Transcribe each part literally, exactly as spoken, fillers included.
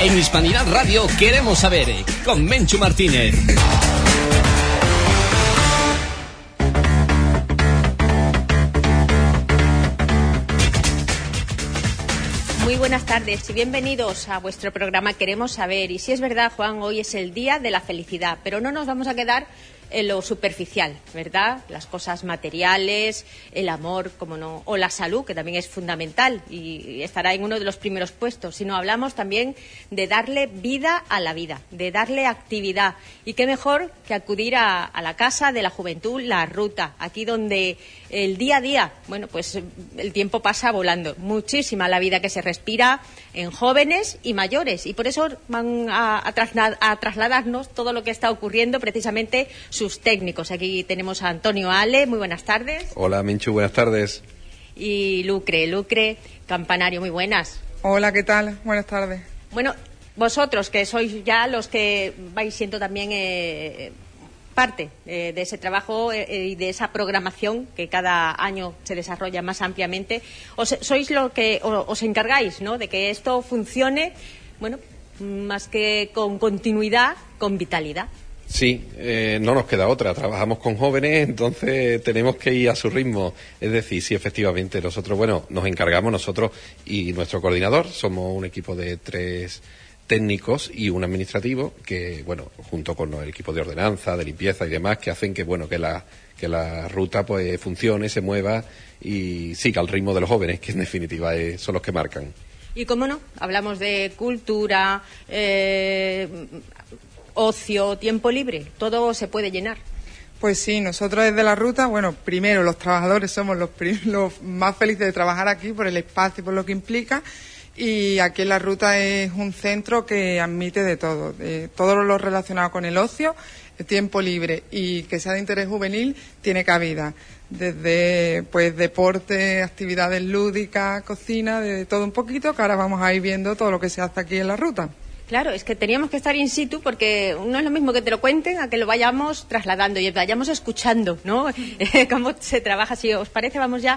En Hispanidad Radio queremos saber, con Menchu Martínez. Muy buenas tardes y bienvenidos a vuestro programa Queremos Saber. Y si es verdad, Juan, hoy es el Día de la Felicidad, pero no nos vamos a quedar en lo superficial, ¿verdad? Las cosas materiales, el amor, como no, o la salud, que también es fundamental y estará en uno de los primeros puestos, sino hablamos también de darle vida a la vida, de darle actividad. Y qué mejor que acudir a, a la Casa de la Juventud, La Ruta, aquí donde el día a día, bueno, pues el tiempo pasa volando. Muchísima la vida que se respira en jóvenes y mayores, y por eso van a, a, trasla- a trasladarnos todo lo que está ocurriendo, precisamente sus técnicos. Aquí tenemos a Antonio Ale, muy buenas tardes. Hola, Menchu, buenas tardes. Y Lucre, Lucre Campanario, muy buenas. Hola, ¿qué tal? Buenas tardes. Bueno, vosotros que sois ya los que vais siendo también eh, parte eh, de ese trabajo eh, y de esa programación que cada año se desarrolla más ampliamente, os, sois lo que o, os encargáis, ¿no?, de que esto funcione, bueno, más que con continuidad, con vitalidad. Sí, eh, no nos queda otra. Trabajamos con jóvenes, entonces tenemos que ir a su ritmo. Es decir, sí, efectivamente, nosotros, bueno, nos encargamos nosotros y nuestro coordinador. Somos un equipo de tres técnicos y un administrativo que, bueno, junto con el equipo de ordenanza, de limpieza y demás, que hacen que, bueno, que la que la ruta pues funcione, se mueva y siga al ritmo de los jóvenes, que en definitiva es, son los que marcan. Y cómo no, hablamos de cultura, eh, ocio, tiempo libre, todo se puede llenar. Pues sí, nosotros desde la ruta, bueno, primero los trabajadores somos los, prim- los más felices de trabajar aquí por el espacio y por lo que implica, y aquí en la ruta es un centro que admite de todo, de todo lo relacionado con el ocio, el tiempo libre y que sea de interés juvenil tiene cabida, desde pues deporte, actividades lúdicas, cocina, de todo un poquito, que ahora vamos a ir viendo todo lo que se hace aquí en la ruta. Claro, es que teníamos que estar in situ porque no es lo mismo que te lo cuenten a que lo vayamos trasladando y vayamos escuchando, ¿no? Cómo se trabaja. Si os parece, vamos ya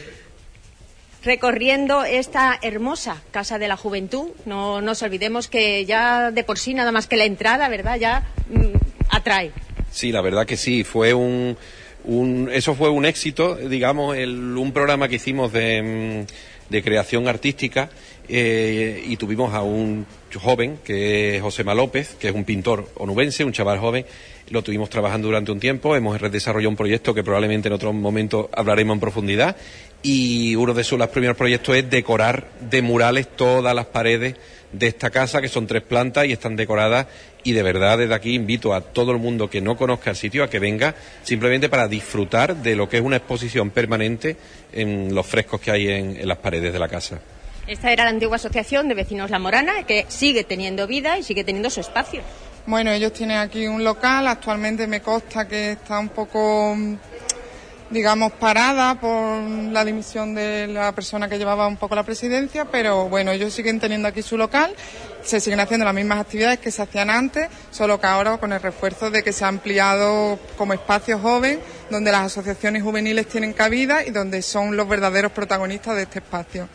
recorriendo esta hermosa Casa de la Juventud. No nos olvidemos que ya de por sí, nada más que la entrada, ¿verdad?, ya mm, atrae. Sí, la verdad que sí, fue un, un eso fue un éxito, digamos, el, un programa que hicimos de, de creación artística eh, y tuvimos a un joven que es Josema López, que es un pintor onubense, un chaval joven. Lo tuvimos trabajando durante un tiempo, hemos desarrollado un proyecto que probablemente en otro momento hablaremos en profundidad, y uno de sus los primeros proyectos es decorar de murales todas las paredes de esta casa, que son tres plantas y están decoradas, y de verdad desde aquí invito a todo el mundo que no conozca el sitio a que venga simplemente para disfrutar de lo que es una exposición permanente en los frescos que hay en, en las paredes de la casa. Esta era la antigua asociación de vecinos La Morana, que sigue teniendo vida y sigue teniendo su espacio. Bueno, ellos tienen aquí un local, actualmente me consta que está un poco, digamos, parada por la dimisión de la persona que llevaba un poco la presidencia, pero bueno, ellos siguen teniendo aquí su local, se siguen haciendo las mismas actividades que se hacían antes, solo que ahora con el refuerzo de que se ha ampliado como espacio joven, donde las asociaciones juveniles tienen cabida y donde son los verdaderos protagonistas de este espacio.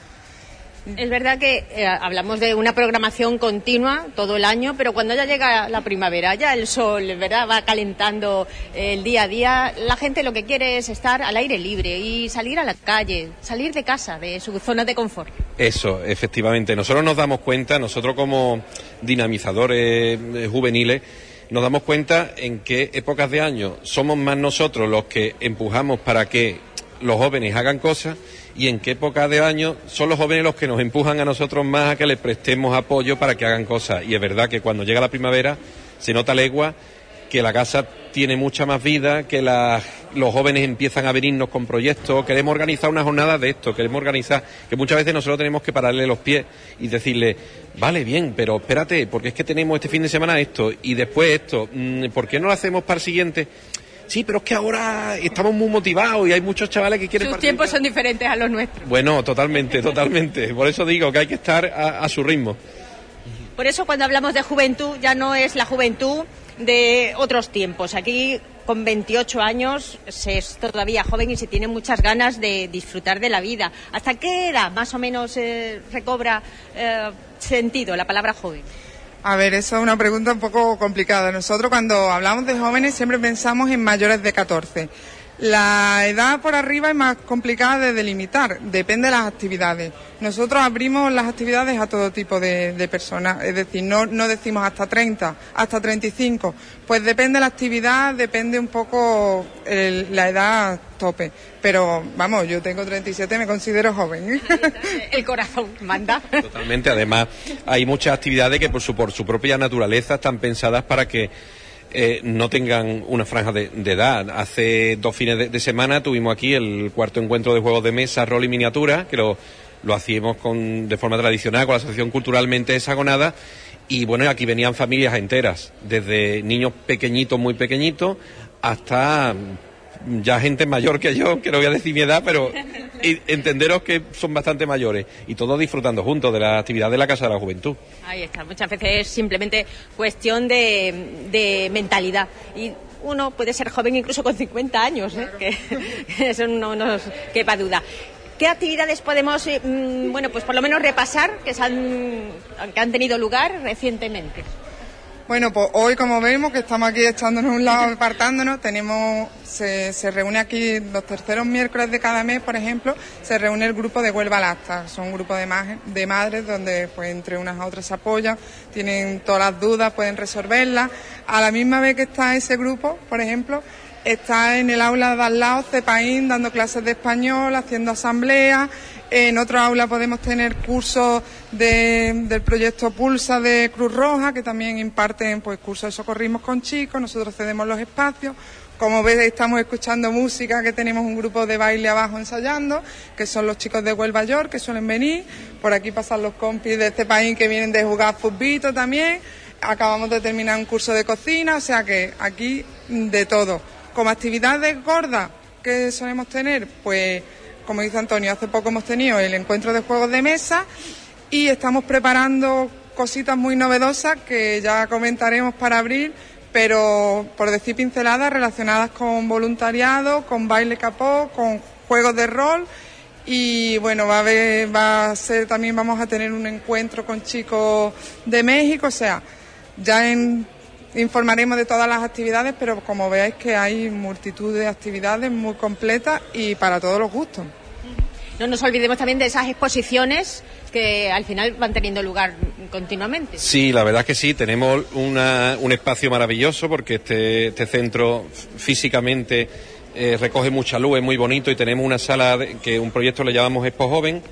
Es verdad que eh, hablamos de una programación continua todo el año, pero cuando ya llega la primavera, ya el sol, ¿verdad?, va calentando el día a día, la gente lo que quiere es estar al aire libre y salir a la calle, salir de casa, de su zona de confort. Eso, efectivamente. Nosotros nos damos cuenta, nosotros como dinamizadores eh, juveniles, nos damos cuenta en qué épocas de año somos más nosotros los que empujamos para que los jóvenes hagan cosas, y en qué época de año son los jóvenes los que nos empujan a nosotros más a que les prestemos apoyo para que hagan cosas. Y es verdad que cuando llega la primavera se nota legua que la casa tiene mucha más vida, que la, los jóvenes empiezan a venirnos con proyectos, queremos organizar una jornada de esto, queremos organizar, que muchas veces nosotros tenemos que pararle los pies y decirle, vale, bien, pero espérate, porque es que tenemos este fin de semana esto y después esto, ¿por qué no lo hacemos para el siguiente? Sí, pero es que ahora estamos muy motivados y hay muchos chavales que quieren Sus participar. tiempos son diferentes a los nuestros. Bueno, totalmente, totalmente. Por eso digo que hay que estar a, a su ritmo. Por eso cuando hablamos de juventud ya no es la juventud de otros tiempos. Aquí, con veintiocho años, se es todavía joven y se tiene muchas ganas de disfrutar de la vida. ¿Hasta qué edad más o menos eh, recobra eh, sentido la palabra joven? A ver, eso es una pregunta un poco complicada. Nosotros cuando hablamos de jóvenes siempre pensamos en mayores de catorce. La edad por arriba es más complicada de delimitar, depende de las actividades. Nosotros abrimos las actividades a todo tipo de, de personas, es decir, no, no decimos hasta treinta, hasta treinta y cinco, pues depende de la actividad, depende un poco el, la edad tope. Pero vamos, yo tengo treinta y siete, me considero joven. El corazón manda. Totalmente, además hay muchas actividades que por su, por su propia naturaleza están pensadas para que Eh, no tengan una franja de, de edad. Hace dos fines de, de semana tuvimos aquí el cuarto encuentro de juegos de mesa, rol y miniatura, que lo, lo hacíamos con, de forma tradicional con la Asociación Culturalmente Hexagonada, y bueno, aquí venían familias enteras, desde niños pequeñitos, muy pequeñitos, hasta ya gente mayor que yo, que no voy a decir mi edad, pero y entenderos que son bastante mayores, y todos disfrutando juntos de la actividad de la Casa de la Juventud. Ahí está, muchas veces es simplemente cuestión de, de mentalidad, y uno puede ser joven incluso con cincuenta años, ¿eh? Que eso no nos quepa duda. ¿Qué actividades podemos, eh, bueno, pues por lo menos repasar que, se han, que han tenido lugar recientemente? Bueno, pues hoy, como vemos, que estamos aquí echándonos un lado, apartándonos, tenemos, se, se reúne aquí los terceros miércoles de cada mes, por ejemplo, se reúne el grupo de Huelva Lacta. Son un grupo de, ma- de madres donde, pues, entre unas a otras se apoyan, tienen todas las dudas, pueden resolverlas. A la misma vez que está ese grupo, por ejemplo, está en el aula de al lado CEPAIN dando clases de español, haciendo asambleas. En otro aula podemos tener cursos de, del proyecto Pulsa de Cruz Roja, que también imparten, pues, cursos de socorrismo con chicos. Nosotros cedemos los espacios. Como ves, estamos escuchando música, que tenemos un grupo de baile abajo ensayando, que son los chicos de Huelva York, que suelen venir. Por aquí pasan los compis de este país que vienen de jugar futbito también. Acabamos de terminar un curso de cocina, o sea que aquí de todo. Como actividades gordas que solemos tener, pues, como dice Antonio, hace poco hemos tenido el encuentro de juegos de mesa y estamos preparando cositas muy novedosas que ya comentaremos para abril, pero por decir pinceladas relacionadas con voluntariado, con baile capó, con juegos de rol, y bueno, va a haber, va a ser, también vamos a tener un encuentro con chicos de México, o sea, ya en, informaremos de todas las actividades, pero como veáis que hay multitud de actividades muy completas y para todos los gustos. No nos olvidemos también de esas exposiciones que al final van teniendo lugar continuamente. Sí, la verdad es que sí, tenemos una, un espacio maravilloso porque este, este centro físicamente eh, recoge mucha luz, es muy bonito, y tenemos una sala de, que un proyecto le llamamos Expo Joven,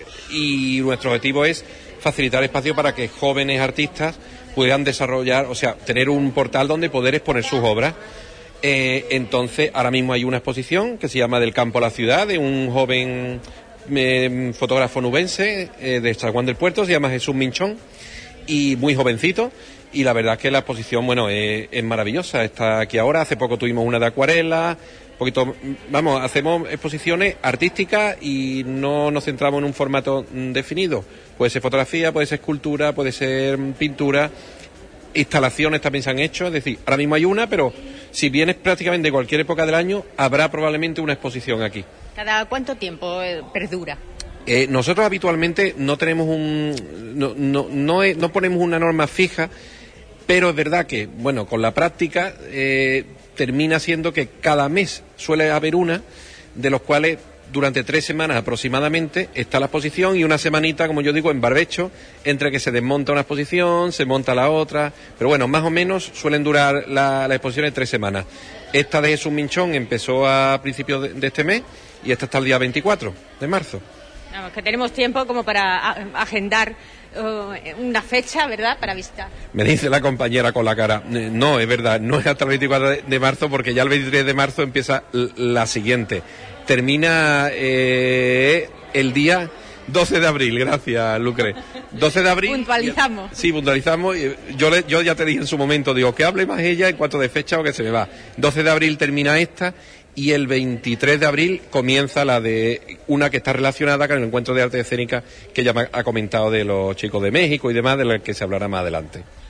y nuestro objetivo es facilitar espacio para que jóvenes artistas puedan desarrollar, o sea, tener un portal donde poder exponer sus obras. Eh, entonces, ahora mismo hay una exposición que se llama Del campo a la ciudad, de un joven eh, fotógrafo nubense eh, de Chaguán del Puerto, se llama Jesús Minchón, y muy jovencito, y la verdad es que la exposición, bueno, es, es maravillosa. Está aquí ahora, hace poco tuvimos una de acuarela, poquito, vamos, hacemos exposiciones artísticas y no nos centramos en un formato definido. Puede ser fotografía, puede ser escultura, puede ser pintura. Instalaciones también se han hecho, es decir, ahora mismo hay una, pero si vienes prácticamente de cualquier época del año, habrá probablemente una exposición aquí. ¿Cada cuánto tiempo perdura? Eh, nosotros habitualmente no tenemos un, no, no, no, es, no ponemos una norma fija, pero es verdad que, bueno, con la práctica eh, termina siendo que cada mes suele haber una, de los cuales durante tres semanas aproximadamente está la exposición, y una semanita, como yo digo, en barbecho, entre que se desmonta una exposición, se monta la otra, pero bueno, más o menos suelen durar la, la exposición de tres semanas. Esta de Jesús Minchón empezó a principios de, de este mes, y esta está el día veinticuatro de marzo. Vamos, que tenemos tiempo como para agendar uh, una fecha, ¿verdad?, para visitar. Me dice la compañera con la cara, no, es verdad, no es hasta el veinticuatro de marzo, porque ya el veintitrés de marzo empieza la siguiente. Termina eh, el día doce de abril, gracias, Lucre. doce de abril. Puntualizamos. Ya, sí, puntualizamos. Yo, le, yo ya te dije en su momento, digo, que hable más ella en cuanto de fecha o que se me va. doce de abril termina esta, y el veintitrés de abril comienza la de una que está relacionada con el encuentro de arte escénica que ya me ha comentado, de los chicos de México y demás, de la que se hablará más adelante.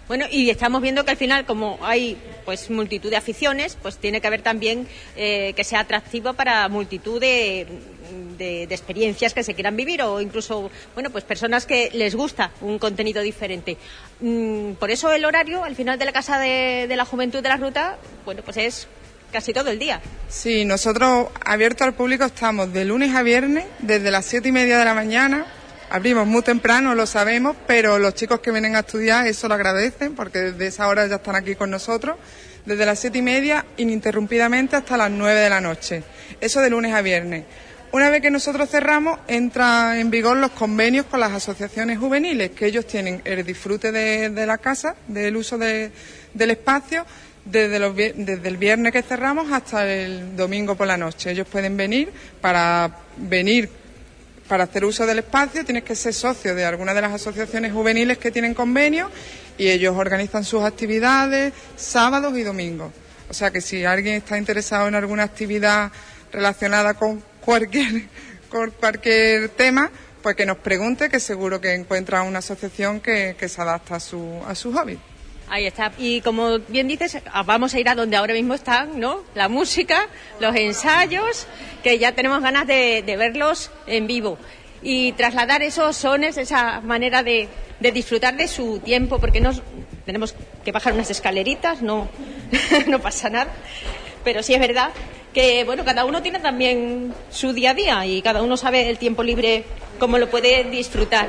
Bueno, y estamos viendo que al final, como hay pues multitud de aficiones, pues tiene que haber también eh, que sea atractivo para multitud de, de, de experiencias que se quieran vivir, o incluso, bueno, pues personas que les gusta un contenido diferente. Mm, por eso el horario, al final de la Casa de, de la Juventud de la Ruta, bueno, pues es casi todo el día. Sí, nosotros abiertos al público estamos de lunes a viernes, desde las siete y media de la mañana. Abrimos muy temprano, lo sabemos, pero los chicos que vienen a estudiar eso lo agradecen, porque desde esa hora ya están aquí con nosotros, desde las siete y media ininterrumpidamente hasta las nueve de la noche. Eso de lunes a viernes. Una vez que nosotros cerramos, entran en vigor los convenios con las asociaciones juveniles, que ellos tienen el disfrute de, de la casa, del uso de, del espacio, desde, los, desde el viernes que cerramos hasta el domingo por la noche. Ellos pueden venir para venir Para hacer uso del espacio tienes que ser socio de alguna de las asociaciones juveniles que tienen convenio, y ellos organizan sus actividades sábados y domingos. O sea que si alguien está interesado en alguna actividad relacionada con cualquier, con cualquier tema, pues que nos pregunte, que seguro que encuentra una asociación que, que se adapta a su, a su hobby. Ahí está. Y como bien dices, vamos a ir a donde ahora mismo están, ¿no? La música, los ensayos, que ya tenemos ganas de, de verlos en vivo. Y trasladar esos sones, esa manera de, de disfrutar de su tiempo, porque nos, tenemos que bajar unas escaleritas, no, no pasa nada. Pero sí es verdad que, bueno, cada uno tiene también su día a día y cada uno sabe el tiempo libre cómo lo puede disfrutar.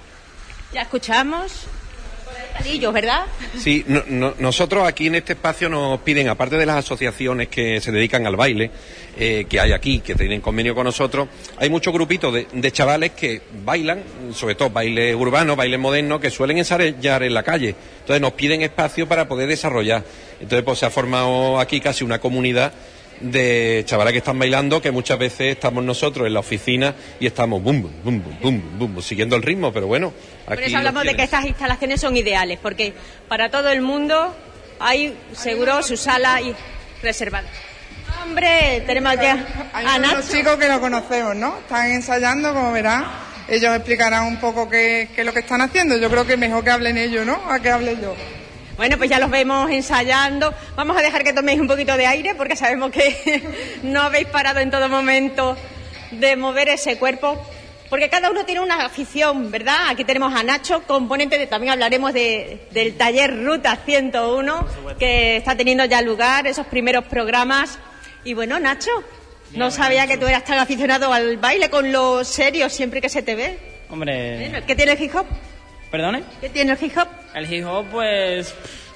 Ya escuchamos... ¿verdad? Sí, no, no, nosotros aquí en este espacio nos piden, aparte de las asociaciones que se dedican al baile, eh, que hay aquí, que tienen convenio con nosotros, hay muchos grupitos de, de chavales que bailan, sobre todo baile urbano, baile moderno, que suelen ensayar en la calle. Entonces nos piden espacio para poder desarrollar. Entonces pues se ha formado aquí casi una comunidad de chavales que están bailando, que muchas veces estamos nosotros en la oficina y estamos bum bum bum bum bum bum siguiendo el ritmo, pero bueno, aquí por eso hablamos de que estas instalaciones son ideales, porque para todo el mundo hay seguro su sala y reservada. Hombre, tenemos ya hay a Nacho. Unos chicos que lo conocemos, ¿no? Están ensayando, como verán. Ellos explicarán un poco qué, qué es lo que están haciendo. Yo creo que mejor que hablen ellos, ¿no? A que hable yo. Bueno, pues ya los vemos ensayando. Vamos a dejar que toméis un poquito de aire, porque sabemos que no habéis parado en todo momento de mover ese cuerpo, porque cada uno tiene una afición, ¿verdad? Aquí tenemos a Nacho, componente de, también hablaremos de, del taller Ruta ciento uno, que está teniendo ya lugar, esos primeros programas. Y bueno, Nacho, no sabía que tú eras tan aficionado al baile, con lo serio siempre que se te ve. Hombre... ¿Qué tiene el hip hop? ¿Perdone? ¿Qué tiene el hip hop? El hip hop, pues...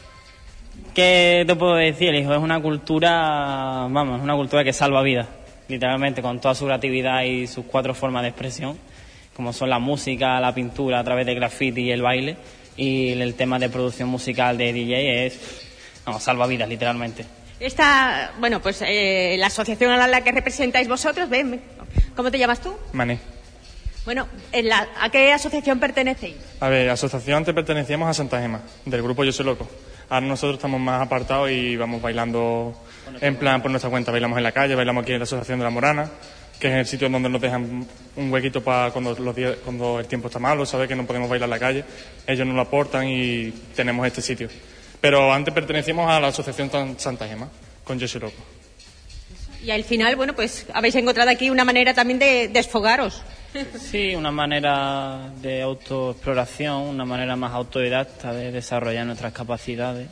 ¿Qué te puedo decir? El hip hop es una cultura, vamos, una cultura que salva vidas, literalmente, con toda su creatividad y sus cuatro formas de expresión, como son la música, la pintura a través de graffiti y el baile, y el tema de producción musical de D J es, vamos, salva vidas, literalmente. Esta, bueno, pues eh, la asociación a la que representáis vosotros, ven, ¿cómo te llamas tú? Mané. Bueno, ¿en la, ¿a qué asociación pertenecéis? A ver, asociación antes pertenecíamos a Santa Gema, del grupo Yo Soy Loco. Ahora nosotros estamos más apartados y vamos bailando en plan por nuestra cuenta. Bailamos en la calle, bailamos aquí en la Asociación de la Morana, que es el sitio donde nos dejan un huequito para cuando, los días, cuando el tiempo está malo, sabe que no podemos bailar en la calle. Ellos nos lo aportan y tenemos este sitio. Pero antes pertenecíamos a la Asociación Santa Gema, con Yo Soy Loco. Y al final, bueno, pues habéis encontrado aquí una manera también de desfogaros. Sí, una manera de autoexploración, una manera más autodidacta de desarrollar nuestras capacidades.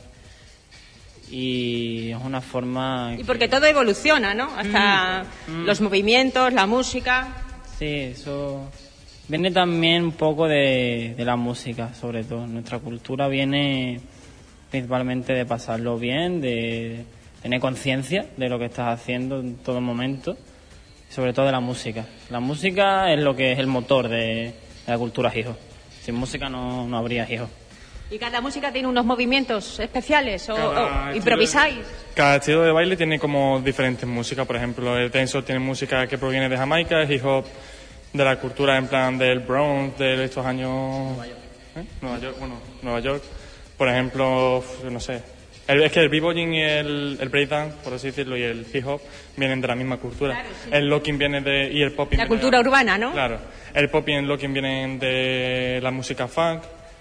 Y es una forma... Y porque todo evoluciona, ¿no? Hasta mm, los mm. movimientos, la música... Sí, eso viene también un poco de, de la música, sobre todo. Nuestra cultura viene principalmente de pasarlo bien, de tener conciencia de lo que estás haciendo en todo momento. Sobre todo de la música. La música es lo que es el motor de, de la cultura hijo. Sin música no, no habría hijo. ¿Y cada música tiene unos movimientos especiales o, o improvisáis? De, cada estilo de baile tiene como diferentes músicas. Por ejemplo, el dancehall tiene música que proviene de Jamaica, el hip hop de la cultura en plan del Bronx, de estos años... Nueva York. ¿Eh? Nueva York, bueno, Nueva York. Por ejemplo, no sé... El, es que el b-boying y el, el breakdance, por así decirlo, y el hip hop vienen de la misma cultura. Claro, sí. El locking viene de... y el popping... La cultura de, urbana, ¿no? Claro. El popping y el locking vienen de la música funk.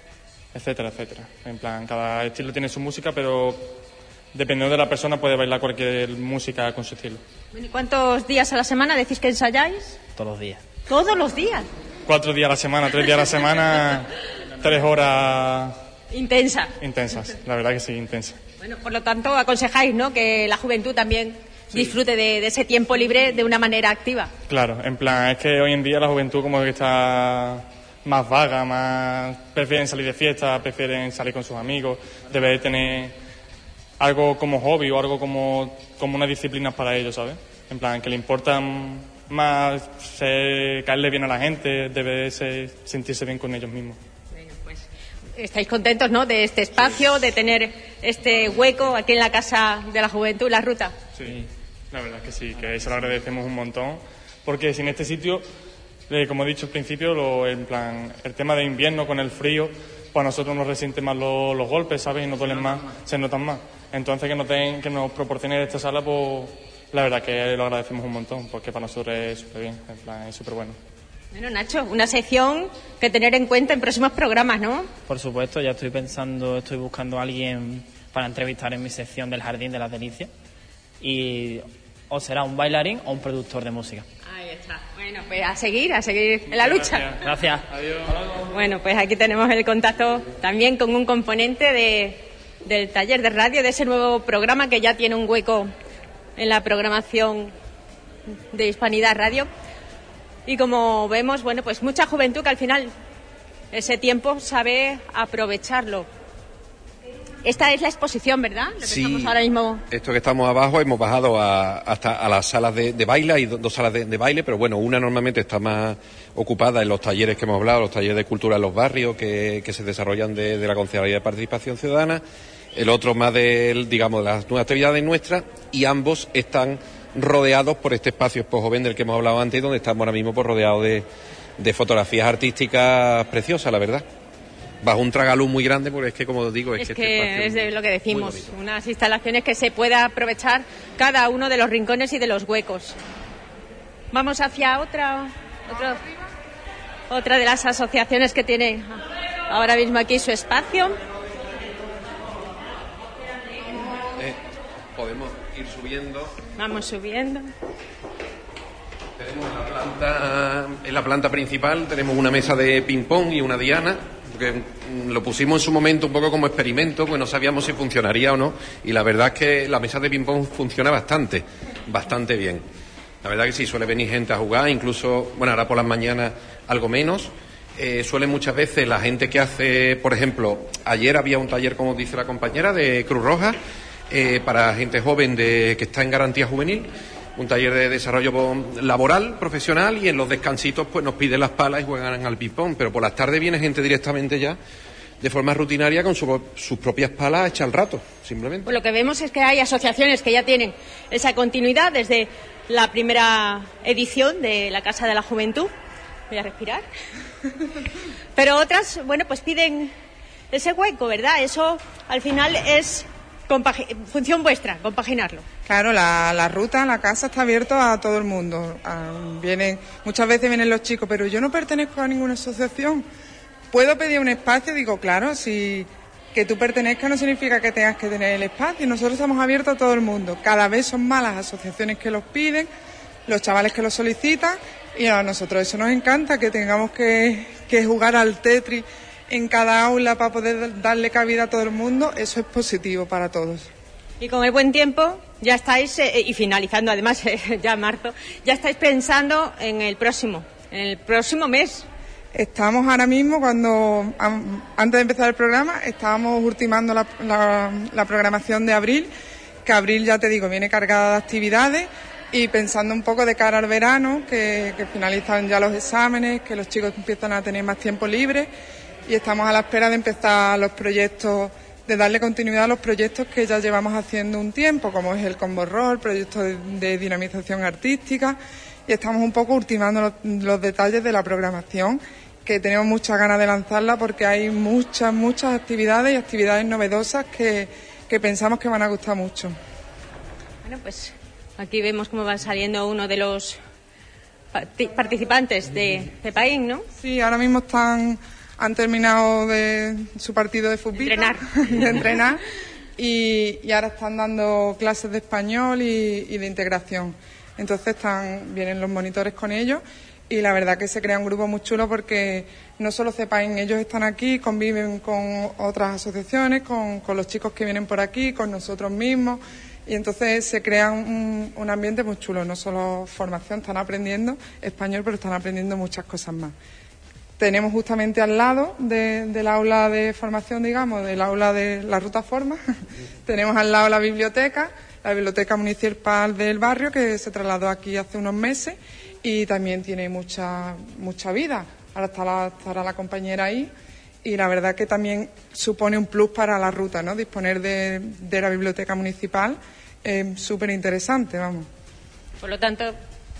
etcétera, etcétera. En plan, cada estilo tiene su música, pero dependiendo de la persona puede bailar cualquier música con su estilo. ¿Y cuántos días a la semana decís que ensayáis? Todos los días. ¿Todos los días? Cuatro días a la semana, tres días a la semana, tres horas... Intensa. Intensas, la verdad que sí, intensas. Bueno, por lo tanto, aconsejáis, ¿no?, que la juventud también sí. disfrute de, de ese tiempo libre de una manera activa. Claro, en plan, es que hoy en día la juventud como que está más vaga, más prefieren salir de fiesta, prefieren salir con sus amigos, debe tener algo como hobby o algo como, como una disciplina para ellos, ¿sabes? En plan, que le importan más ser, caerle bien a la gente, debe ser, sentirse bien con ellos mismos. Estáis contentos, ¿no?, de este espacio, de tener este hueco aquí en la Casa de la Juventud, La Ruta. Sí, la verdad que sí, que eso lo agradecemos un montón, porque sin este sitio, eh, como he dicho al principio, lo, en plan, el tema de invierno con el frío, pues a nosotros nos resienten más los, los golpes, ¿sabes? Y nos duelen más, se notan más. Entonces que nos, den, que nos proporcionen esta sala, pues la verdad que lo agradecemos un montón, porque para nosotros es súper bien, en plan, es súper bueno. Bueno, Nacho, una sección que tener en cuenta en próximos programas, ¿no? Por supuesto, ya estoy pensando, estoy buscando a alguien para entrevistar en mi sección del Jardín de las Delicias. Y o será un bailarín o un productor de música. Ahí está. Bueno, pues a seguir, a seguir en la lucha. Gracias. Gracias. Adiós. Bueno, pues aquí tenemos el contacto también con un componente de, del taller de radio, de ese nuevo programa que ya tiene un hueco en la programación de Hispanidad Radio. Y como vemos, bueno, pues mucha juventud que al final ese tiempo sabe aprovecharlo. Esta es la exposición, ¿verdad? Lo que sí, estamos ahora mismo... esto que estamos abajo hemos bajado a, hasta a las salas de, de baile, hay dos, dos salas de, de baile, pero bueno, una normalmente está más ocupada en los talleres que hemos hablado, los talleres de cultura en los barrios que, que se desarrollan de, de la Concejalía de Participación Ciudadana, el otro más de, digamos, de las nuevas actividades nuestras, y ambos están rodeados por este espacio Expo Joven del que hemos hablado antes, donde estamos ahora mismo pues, rodeados de, de fotografías artísticas preciosas, la verdad. Bajo un tragaluz muy grande, porque es que, como digo, es, es que, que este es de lo que decimos, muy unas instalaciones que se pueda aprovechar cada uno de los rincones y de los huecos. Vamos hacia otra, otra, otra de las asociaciones que tiene ahora mismo aquí su espacio. Eh, podemos ir subiendo. Vamos subiendo. Tenemos en la planta, en la planta principal tenemos una mesa de ping-pong y una diana, que lo pusimos en su momento un poco como experimento, pues no sabíamos si funcionaría o no, y la verdad es que la mesa de ping-pong funciona bastante, bastante bien. La verdad que sí, suele venir gente a jugar, incluso, bueno, ahora por las mañanas algo menos. Eh, suele muchas veces la gente que hace, por ejemplo, ayer había un taller, como dice la compañera, de Cruz Roja, eh, para gente joven de que está en garantía juvenil, un taller de desarrollo laboral, profesional, y en los descansitos pues nos piden las palas y juegan al ping-pong, pero por las tardes viene gente directamente ya de forma rutinaria con su, sus propias palas a echar el rato, simplemente. Pues lo que vemos es que hay asociaciones que ya tienen esa continuidad desde la primera edición de la Casa de la Juventud. Voy a respirar. Pero otras, bueno, pues piden ese hueco, ¿verdad? Eso al final es compagi- función vuestra, compaginarlo. Claro, la, la ruta, la casa está abierta a todo el mundo. A, vienen, muchas veces vienen los chicos, pero yo no pertenezco a ninguna asociación. ¿Puedo pedir un espacio? Digo, claro, si que tú pertenezcas no significa que tengas que tener el espacio. Nosotros estamos abiertos a todo el mundo. Cada vez son más las asociaciones que los piden, los chavales que los solicitan, y a nosotros eso nos encanta, que tengamos que, que jugar al Tetris en cada aula para poder darle cabida a todo el mundo. Eso es positivo para todos. Y con el buen tiempo ya estáis, eh, y finalizando además eh, ya marzo, ya estáis pensando en el próximo, en el próximo mes. Estamos ahora mismo, cuando antes de empezar el programa, estábamos ultimando la, la, la programación de abril, que abril, ya te digo, viene cargada de actividades, y pensando un poco de cara al verano, que, que finalizan ya los exámenes, que los chicos empiezan a tener más tiempo libre, y estamos a la espera de empezar los proyectos, de darle continuidad a los proyectos que ya llevamos haciendo un tiempo, como es el Combo Roll, proyecto de, de dinamización artística, y estamos un poco ultimando los, los detalles de la programación, que tenemos muchas ganas de lanzarla porque hay muchas, muchas actividades y actividades novedosas que, que pensamos que van a gustar mucho. Bueno, pues aquí vemos cómo va saliendo uno de los participantes de, de Paín, ¿no? Sí, ahora mismo están han terminado de su partido de fútbol, de entrenar, de entrenar y, y ahora están dando clases de español y, y de integración. Entonces están vienen los monitores con ellos y la verdad que se crea un grupo muy chulo porque no solo CEPAIN, ellos están aquí, conviven con otras asociaciones, con, con los chicos que vienen por aquí, con nosotros mismos. Y entonces se crea un, un ambiente muy chulo, no solo formación, están aprendiendo español, pero están aprendiendo muchas cosas más. Tenemos justamente al lado de, del aula de formación, digamos, del aula de la Ruta Forma, tenemos al lado la biblioteca, la biblioteca municipal del barrio, que se trasladó aquí hace unos meses y también tiene mucha, mucha vida. Ahora está la, estará la compañera ahí. Y la verdad que también supone un plus para la ruta, ¿no? Disponer de, de la biblioteca municipal es súper interesante, vamos. Por lo tanto...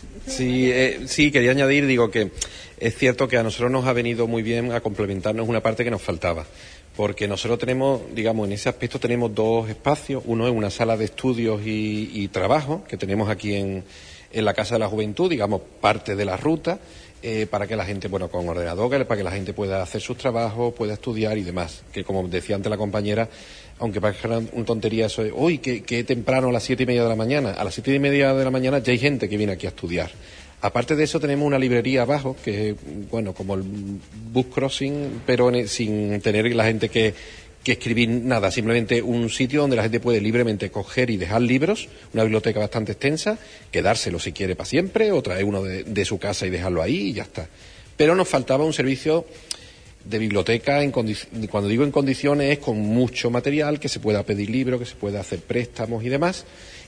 Sí, eh, sí, quería añadir, digo que es cierto que a nosotros nos ha venido muy bien a complementarnos una parte que nos faltaba. Porque nosotros tenemos, digamos, en ese aspecto tenemos dos espacios. Uno es una sala de estudios y, y trabajo que tenemos aquí en, en la Casa de la Juventud, digamos, parte de la ruta. Eh, para que la gente, bueno, con ordenador, para que la gente pueda hacer sus trabajos, pueda estudiar y demás. Que como decía antes la compañera, aunque parezca una tontería eso de, uy, que, que temprano a las siete y media de la mañana. A las siete y media de la mañana ya hay gente que viene aquí a estudiar. Aparte de eso tenemos una librería abajo, que es, bueno, como el bus crossing, pero en, sin tener la gente que... que escribir nada, simplemente un sitio donde la gente puede libremente coger y dejar libros, una biblioteca bastante extensa, quedárselo si quiere para siempre, o traer uno de, de su casa y dejarlo ahí y ya está. Pero nos faltaba un servicio de biblioteca, en cuando digo en condiciones, es con mucho material, que se pueda pedir libros, que se pueda hacer préstamos y demás.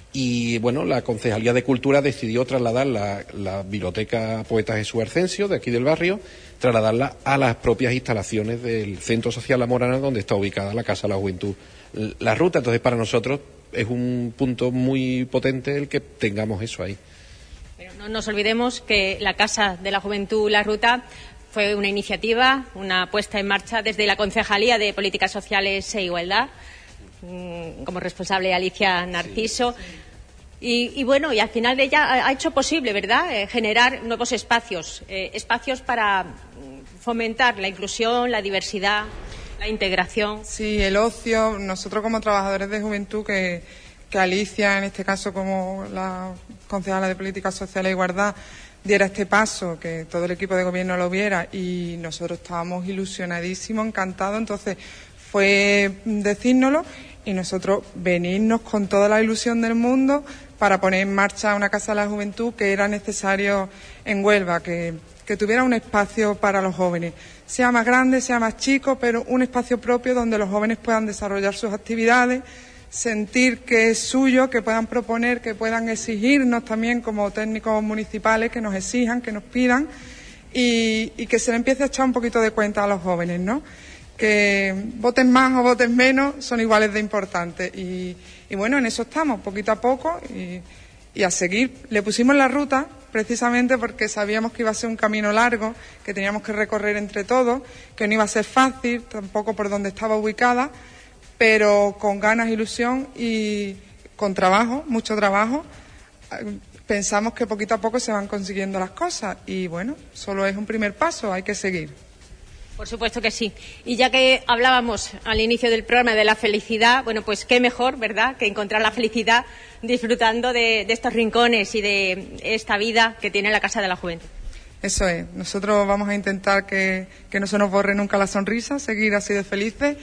Y bueno, la Concejalía de Cultura decidió trasladar la, la biblioteca Poeta Jesús Arcencio, de aquí del barrio, trasladarla a las propias instalaciones del Centro Social La Morana, donde está ubicada la Casa de la Juventud, la ruta. Entonces, para nosotros es un punto muy potente el que tengamos eso ahí. Pero no nos olvidemos que la Casa de la Juventud, la ruta, fue una iniciativa, una puesta en marcha desde la Concejalía de Políticas Sociales e Igualdad, como responsable Alicia Narciso. Sí, sí. Y, y bueno, y al final de ella ha, ha hecho posible, ¿verdad?, eh, generar nuevos espacios, eh, espacios para fomentar la inclusión, la diversidad, la integración. Sí, el ocio. Nosotros como trabajadores de juventud, que, que Alicia, en este caso como la concejala de Políticas Sociales e Igualdad, diera este paso, que todo el equipo de gobierno lo viera y nosotros estábamos ilusionadísimos, encantados. Entonces fue decírnoslo y nosotros venirnos con toda la ilusión del mundo para poner en marcha una Casa de la Juventud que era necesario en Huelva, que, que tuviera un espacio para los jóvenes, sea más grande, sea más chico, pero un espacio propio donde los jóvenes puedan desarrollar sus actividades, sentir que es suyo, que puedan proponer, que puedan exigirnos también como técnicos municipales, que nos exijan, que nos pidan y, y que se le empiece a echar un poquito de cuenta a los jóvenes, ¿no? Que voten más o voten menos son iguales de importantes y, y bueno, en eso estamos, poquito a poco y, y a seguir. Le pusimos la ruta precisamente porque sabíamos que iba a ser un camino largo, que teníamos que recorrer entre todos, que no iba a ser fácil, tampoco por donde estaba ubicada, pero con ganas, ilusión y con trabajo, mucho trabajo. Pensamos que poquito a poco se van consiguiendo las cosas y bueno, solo es un primer paso, hay que seguir. Por supuesto que sí. Y ya que hablábamos al inicio del programa de la felicidad, bueno, pues qué mejor, ¿verdad?, que encontrar la felicidad disfrutando de, de estos rincones y de esta vida que tiene la Casa de la Juventud. Eso es. Nosotros vamos a intentar que, que no se nos borre nunca la sonrisa, seguir así de felices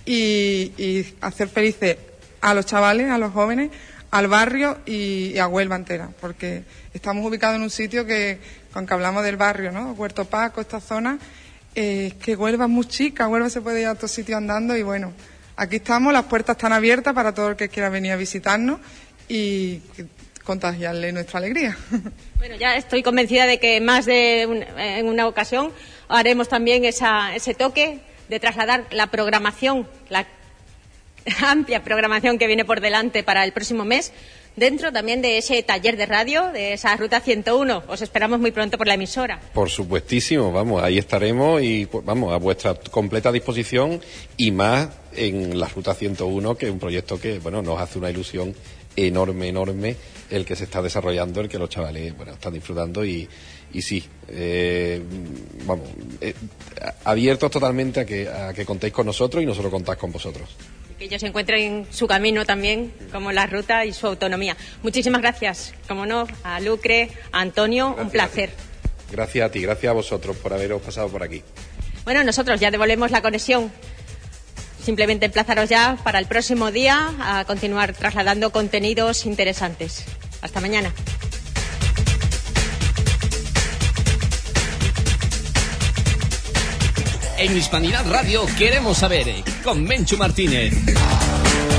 y, y hacer felices a los chavales, a los jóvenes, al barrio y, y a Huelva entera, porque estamos ubicados en un sitio que, aunque hablamos del barrio, ¿no?, Huerto Paco, esta zona, es eh, que Huelva es muy chica, Huelva se puede ir a otros sitios andando y bueno, aquí estamos, las puertas están abiertas para todo el que quiera venir a visitarnos y contagiarle nuestra alegría. Bueno, ya estoy convencida de que más de un, en una ocasión haremos también esa, ese toque de trasladar la programación, la amplia programación que viene por delante para el próximo mes, dentro también de ese taller de radio, de esa Ruta ciento uno. Os esperamos muy pronto por la emisora. Por supuestísimo, vamos, ahí estaremos y vamos a vuestra completa disposición y más en la Ruta ciento uno, que es un proyecto que, bueno, nos hace una ilusión enorme, enorme el que se está desarrollando, el que los chavales, bueno, están disfrutando y, y sí, eh, vamos, eh, abiertos totalmente a que, a que contéis con nosotros y nosotros contáis con vosotros. Que ellos encuentren su camino también, como la ruta y su autonomía. Muchísimas gracias, como no, a Lucre, a Antonio, gracias, un placer. Gracias a ti, gracias a vosotros por haberos pasado por aquí. Bueno, nosotros ya devolvemos la conexión. Simplemente emplazaros ya para el próximo día a continuar trasladando contenidos interesantes. Hasta mañana. En Hispanidad Radio queremos saber, con Menchu Martínez.